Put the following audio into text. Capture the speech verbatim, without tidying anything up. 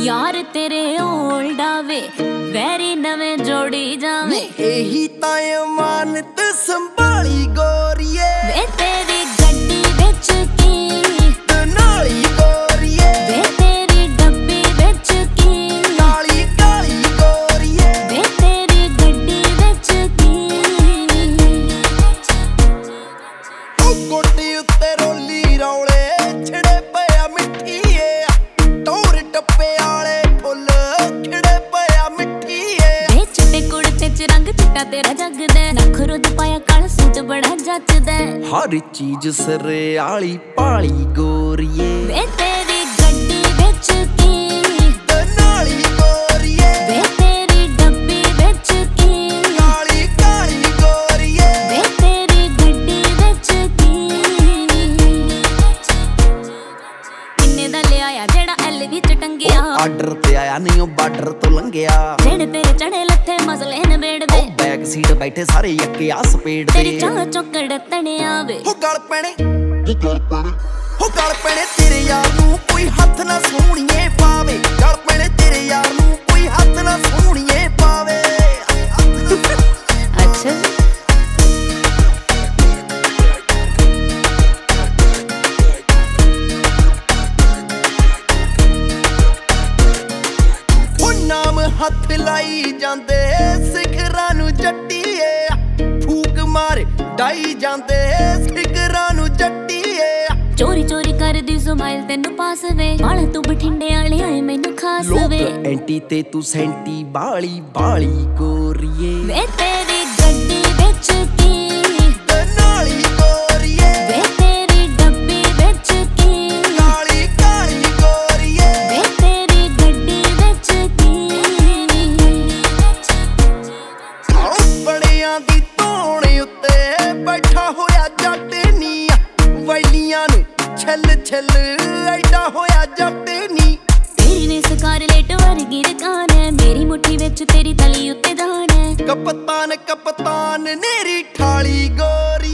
यार तेरे ओल्डा वे वैरी नवे जोड़ी जावे यही ताए मानत संभाली गोरिए वे तेरी गड्डी विच की नाली गोरिए वे तेरी डब्बी विच की काली काली गोरिए वे तेरी गड्डी विच की ओ गोटी उत्ते रोली रौले छिड़े पिया मिठीए टोर टप्पे आले फुल खिड़े पिया मिठीए वे चिट्टे कुड़ते च रंग चिट्टा तेरा जगदा नखरो च पाया काला सूट बड़ा जचदा हर चीज सरे आली पाली गोरिए वे तेरी गड्डी विच की नाली गोरिए वे तेरी डब्बी विच की काली काली गोरिए वे तेरी गड्डी विच की किन्ने दा ले आया जेड़ा एल विच टंगिया आर्डर ते आया नहीं ओ बार्डर तो लंघिया जेड़े तेरे चढ़े लथे मसले न बेड़दे बैक सीट बैठे सारे यक्के आ स्पीड तेरी ते चाह चौकड़ तने आवे हो गल पैणे हो गल पैणे हो गल पैणे तेरे यार नू कोई हੱਥ ना सोहणीए पावे गल पैणे तेरे यार नू कोई हੱਥ ना सोहणीए पावे अच्छा हो नाम हੱਥ लाई ਜਾਂਦੇ ਸਿਖਰਾਂ ਨੂੰ ਜੱਟੀਏ ਫੂਕ ਮਾਰ ਡਾਈ ਜਾਂਦੇ ਸਿਖਰਾਂ ਨੂੰ ਜੱਟੀਏ चोरी चोरी कर दी स्माइल तेनू पास वे बाल तू बठिंडे वाले आए मैनू खास ਲੋਕ वे ਐਂਟੀ ਤੇ ਤੂੰ ਸੈਂਟੀ ਬਾਲੀ ਬਾਲੀ ਗੋਰੀਏ वे तेरी गड्डी विच की ਨਾਲੀ ਗੋਰੀਏ वे तेरी डब्बी विच की ਕਾਲੀ ਕਾਲੀ ਗੋਰੀਏ वे तेरी गड्डी विच की ਬੜਿਆਂ ਦੀ ਧੌਣ ਉੱਤੇ ਬੈਠਾ ਹੋਇਆ ਜੱਟ ਨੀ ਵੈਲੀਆਂ ਨੂੰ ਛੱਲ ਛੱਲ ਐਡਾ ਹੋਇਆ ਜੱਟ ਨੀ तेरी ने स्कारलेट वर्गी रकान है मेरी मुट्ठी विच तेरी तली उत्ते दान है ਕਪਤਾਨ ਕਪਤਾਨ ਨੇਰੀ ਠਾਲੀ ਗੋਰੀ